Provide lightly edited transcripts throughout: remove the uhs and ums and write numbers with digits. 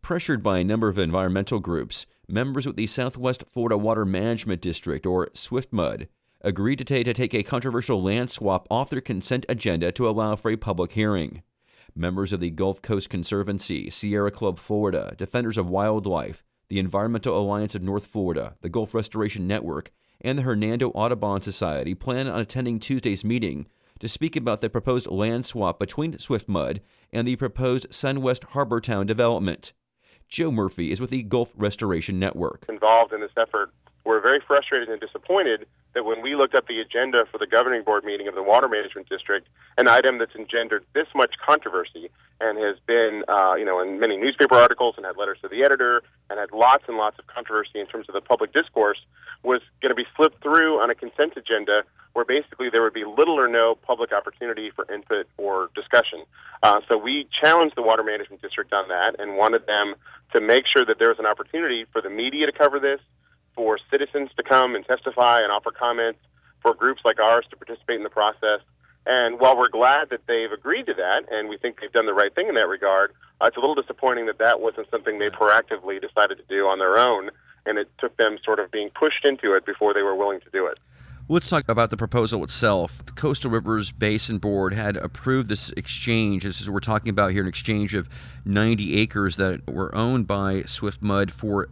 Pressured by a number of environmental groups, members with the Southwest Florida Water Management District, or SWIFTMUD, agreed today to take a controversial land swap off their consent agenda to allow for a public hearing. Members of the Gulf Coast Conservancy, Sierra Club Florida, Defenders of Wildlife, the Environmental Alliance of North Florida, the Gulf Restoration Network, and the Hernando Audubon Society plan on attending Tuesday's meeting to speak about the proposed land swap between SWIFTMUD and the proposed SunWest Harbortown development. Joe Murphy is with the Gulf Restoration Network. Involved in this effort, we're very frustrated and disappointed that when we looked up the agenda for the governing board meeting of the Water Management District, an item that's engendered this much controversy and has been, in many newspaper articles and had letters to the editor and had lots and lots of controversy in terms of the public discourse, was going to be slipped through on a consent agenda where basically there would be little or no public opportunity for input or discussion. So we challenged the Water Management District on that and wanted them to make sure that there was an opportunity for the media to cover this, for citizens to come and testify and offer comments, for groups like ours to participate in the process. And while we're glad that they've agreed to that, and we think they've done the right thing in that regard, it's a little disappointing that that wasn't something they proactively decided to do on their own, and it took them sort of being pushed into it before they were willing to do it. Let's talk about the proposal itself. The Coastal Rivers Basin Board had approved this exchange. This is what we're talking about here, an exchange of 90 acres that were owned by SWIFTMUD for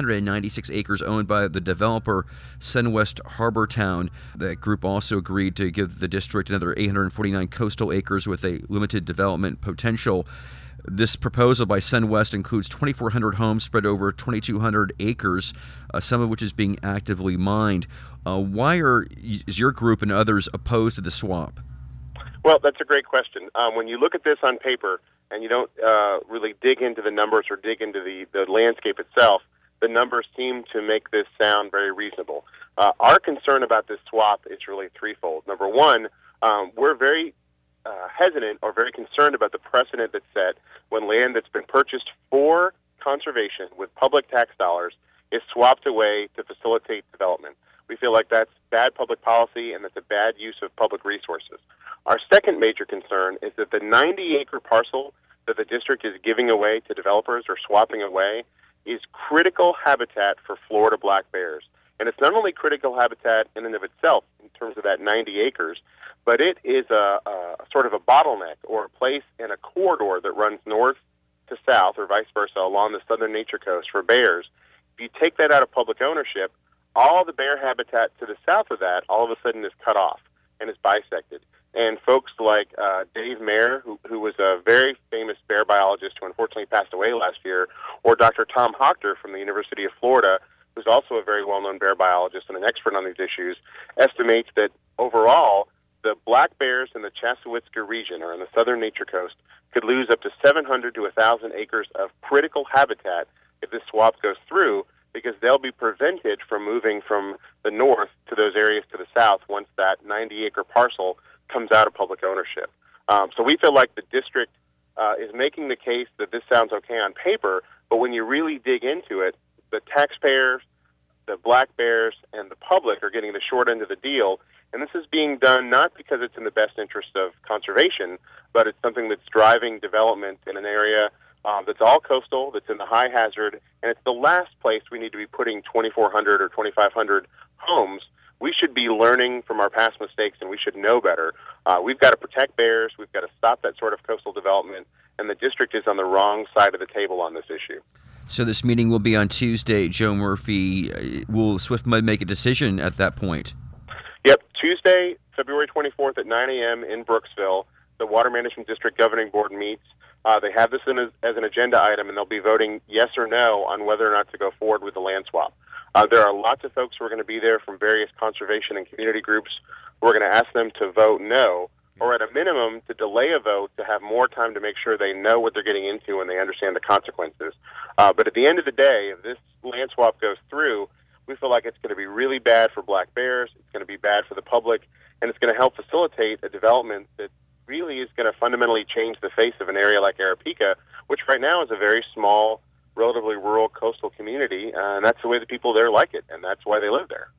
396 acres owned by the developer SunWest Harbortown. That group also agreed to give the district another 849 coastal acres with a limited development potential. This proposal by SunWest includes 2,400 homes spread over 2,200 acres, some of which is being actively mined. Why is your group and others opposed to the swap? Well, that's a great question. When you look at this on paper and you don't really dig into the numbers or dig into the landscape itself, the numbers seem to make this sound very reasonable. Our concern about this swap is really threefold. Number one, we're very hesitant or very concerned about the precedent that's set when land that's been purchased for conservation with public tax dollars is swapped away to facilitate development. We feel like that's bad public policy and that's a bad use of public resources. Our second major concern is that the 90-acre parcel that the district is giving away to developers or swapping away is critical habitat for Florida black bears. And it's not only critical habitat in and of itself in terms of that 90 acres, but it is a sort of a bottleneck or a place in a corridor that runs north to south or vice versa along the southern nature coast for bears. If you take that out of public ownership, all the bear habitat to the south of that all of a sudden is cut off and is bisected. And folks like Dave Mayer, who was a very famous bear biologist who unfortunately passed away last year, or Dr. Tom Hochter from the University of Florida, who's also a very well-known bear biologist and an expert on these issues, estimates that overall the black bears in the Chassahowitzka region, or in the southern nature coast, could lose up to 700 to 1,000 acres of critical habitat if this swap goes through, because they'll be prevented from moving from the north to those areas to the south once that 90-acre parcel comes out of public ownership. So we feel like the district is making the case that this sounds okay on paper, but when you really dig into it, the taxpayers, the black bears, and the public are getting the short end of the deal. And this is being done not because it's in the best interest of conservation, but it's something that's driving development in an area that's all coastal, that's in the high hazard, and it's the last place we need to be putting 2,400 or 2,500 homes. We should be learning from our past mistakes, and we should know better. We've got to protect bears. We've got to stop that sort of coastal development, and the district is on the wrong side of the table on this issue. So this meeting will be on Tuesday. Joe Murphy, will SWIFTMUD make a decision at that point? Yep, Tuesday, February 24th at 9 a.m. in Brooksville, the Water Management District Governing Board meets. They have this as an agenda item, and they'll be voting yes or no on whether or not to go forward with the land swap. There are lots of folks who are going to be there from various conservation and community groups. We're going to ask them to vote no, or at a minimum to delay a vote to have more time to make sure they know what they're getting into and they understand the consequences. But at the end of the day, if this land swap goes through, we feel like it's going to be really bad for black bears, it's going to be bad for the public, and it's going to help facilitate a development that really is going to fundamentally change the face of an area like Arapahoe, which right now is a very small, relatively rural coastal community, and that's the way the people there like it, and that's why they live there.